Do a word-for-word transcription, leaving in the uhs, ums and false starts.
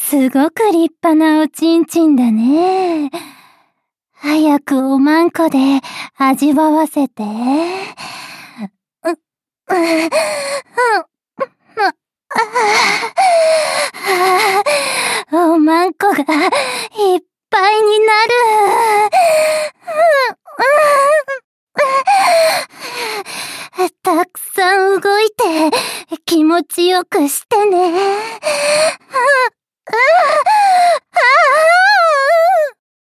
すごく立派なおちんちんだね。早くおまんこで味わわせて。う、う、う、おまんこがいっぱいになる。たくさん動いて気持ちよくしてね。